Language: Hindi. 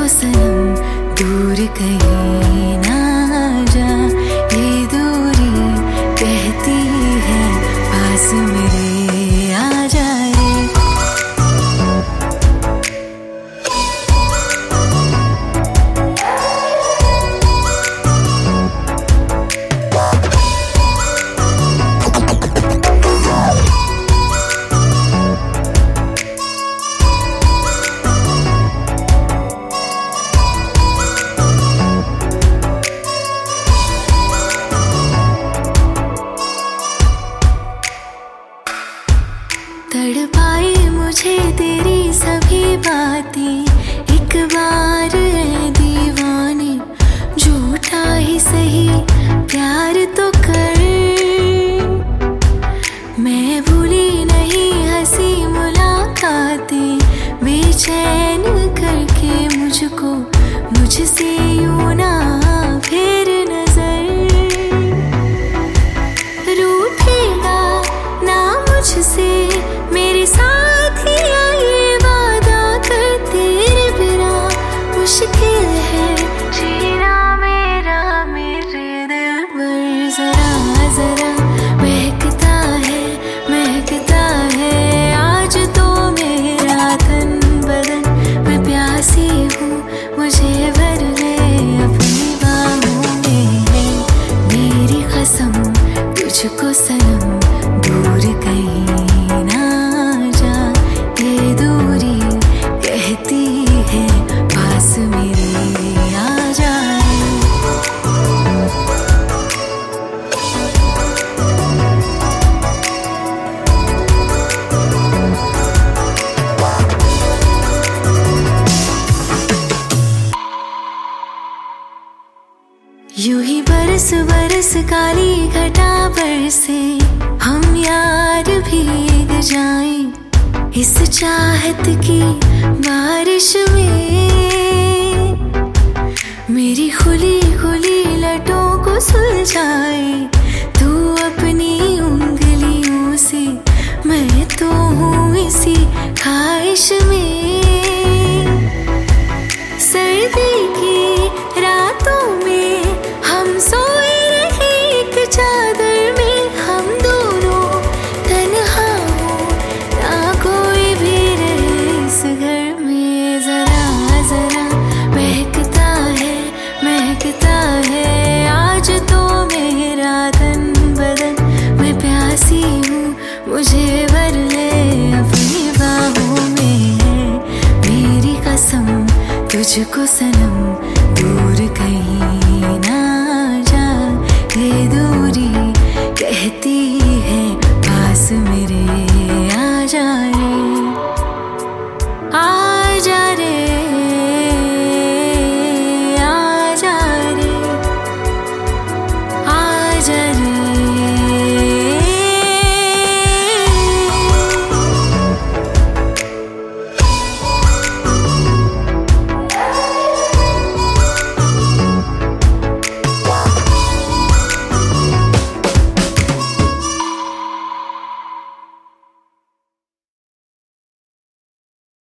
सनम दूर कहीं ना जा। ये दूरी कहती है पास मेरे आ जा रे। तड़पाए मुझे तेरी सभी बातें, एक बार ऐ दीवाने झूठा ही सही प्यार तो कर। मैं भूली नहीं हंसी मुलाकातें, बेचैन करके मुझको मुझसे यूं ना फेर नजर। रूठेगा ना मुझसे मेरे साथिया, ये वादा कर तेरे बिना मुश्किल है जीना मेरा मेरे दिल पर। जरा जरा महकता है आज तो मेरा तन बदन। मैं प्यासी हूँ मुझे भर ले अपनी बाहों में है मेरी कसम। तुझको सनम दूर कहीं ना जा। ये दूरी कहती है पास मेरे आ जा। यूं ही बरस बरस काली घटा बरसे, हम यार भीग जाएं इस चाहत की बारिश में। मेरी खुली खुली लटों को सुलझाए तू अपनी उंगलियों से, मैं तो हूँ इसी ख्वाहिश में। सर्दी की रातों में हम सोए रहे एक चादर में, हम दोनों तन्हा हो ना कोई भी रहे इस घर में। जरा जरा महकता है आज तो मेरा तन बदन। मैं प्यासी हूँ मुझे भर ले अपनी बाहों में है मेरी कसम। तुझको